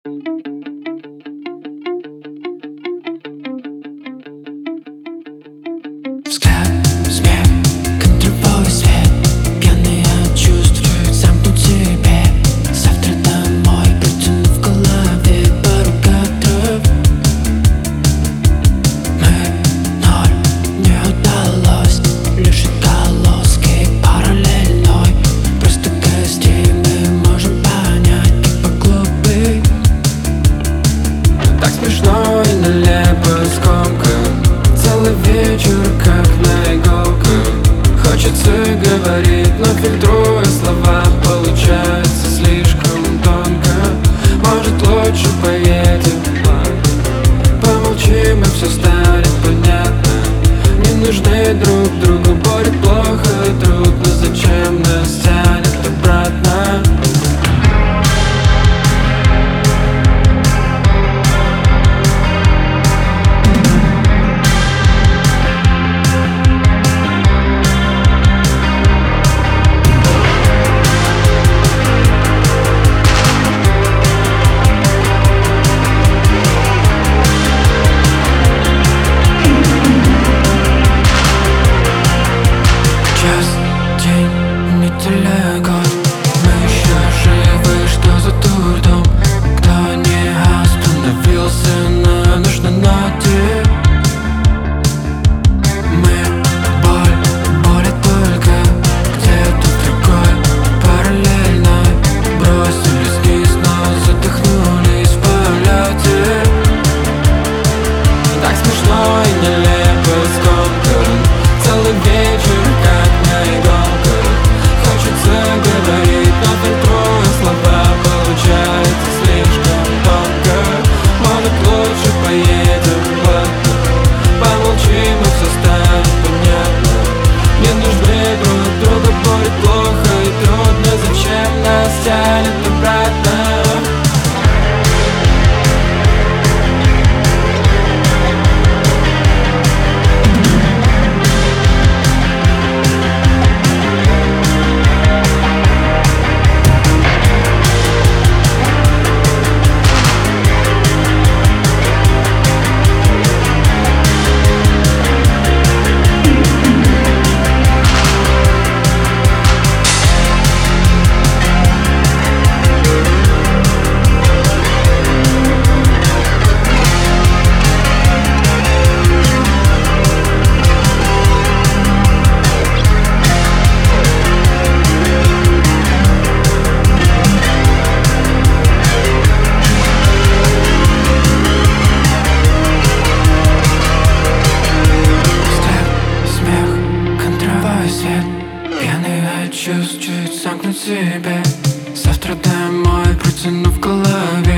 Взгляд, смех, контровой свет, пьяный от чувств, замкнуть себе. Завтра домой, протянув в голове пару кадров. Мы ноль, не удалось, лишь отголоски параллельной. Просто гостей мы можем понять, как по глупы. Так смешно и нелепо, скомкан целый вечер, как на иголках. Хочется говорить, но фильтруя слова, получается слишком тонко. Может, лучше поедем, помолчим, и все станет понятно. Не нужны друг другу, будет плохо и трудно. Зачем нас тянет обратно? День, неделя, год. Мы еще живы, что за дурдом? Кто не остановился на нужной ноте? Мы боль только где-то в другой параллельной. Бросились вниз, но задохнулись в полете. Так смешно и нелепо, скомкан целый вечер, как на иголках. Хочется говорить, но фильтруя слова, получается слишком тонко. Может, лучше поедем в одну, помолчим, и все станет понятно. Не нужны друг друга, будет плохо и трудно. Зачем нас тянет обратно? Пьяный от чувств, чуть замкнуть себе. Завтра домой, протянув в голове